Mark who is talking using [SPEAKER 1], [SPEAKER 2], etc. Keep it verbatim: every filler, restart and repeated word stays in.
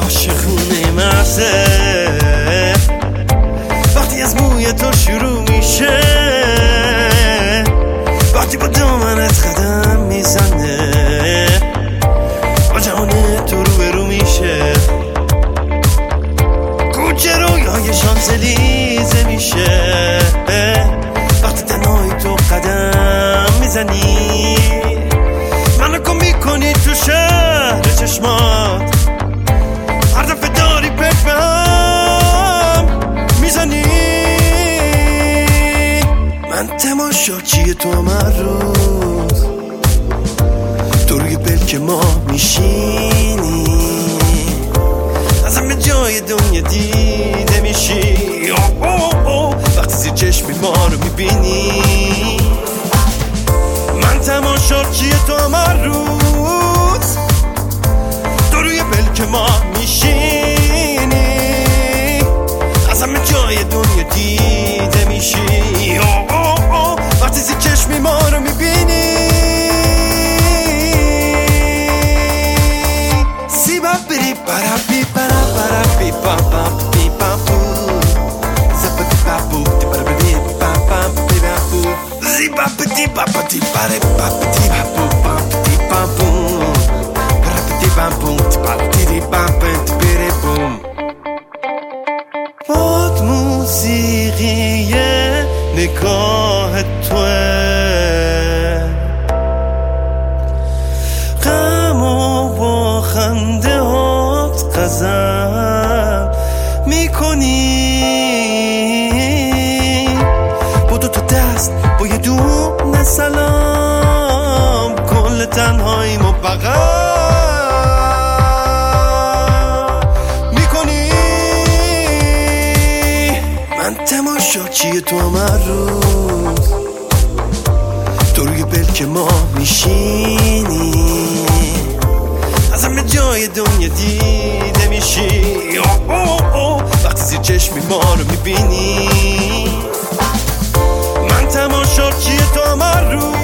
[SPEAKER 1] عاشقونه محضه وقتی از موی تو شروع میشه، وقتی با دامنت قدم میزنه با جهان تو رو به رو میشه، کوچه رویای شانزلیزه میشه وقتی تنهایی تو قدم میزنی، منو کن میکنی تو شهر چشمات، هر دفعه داری پک به هم میزنی، من تماشاچی تو هر روز، تو روی پلک ما میشینی، از همه جای دنیا دیده میشی، اوه اوه اوه وقتی زیر چشمی ما رو میبینی، من تماشاچی تو هر روز، تو روی پلک ما میشینی، از همه جای دنیا دیده میشی، اوه اوه اوه وقتی زیر چشمی ما رو میبینی. سیبا بری برا بی برا برا بی بابا بی بابو زبدی بابو دی برا بی بابا بی بابو زیبا بدی بابا دی برا بابا دی بابو بابا دی بابو برا بدی بابو دی برا دی بابا دی بری بوم. باد موسیقی نگاه توه، غم و با خنده هات غزل میکنی، با دو تا دست با یه دونه سلام کل تنهایی ما بغل میکنی، من تماشاچی تو هر روز، تو روی پلک ما میشینی، از همه جای دنیا دیده میشی، اوه اوه اوه وقتی زیر چشمی ما رو میبینی، من تماشاچی تو هر روز.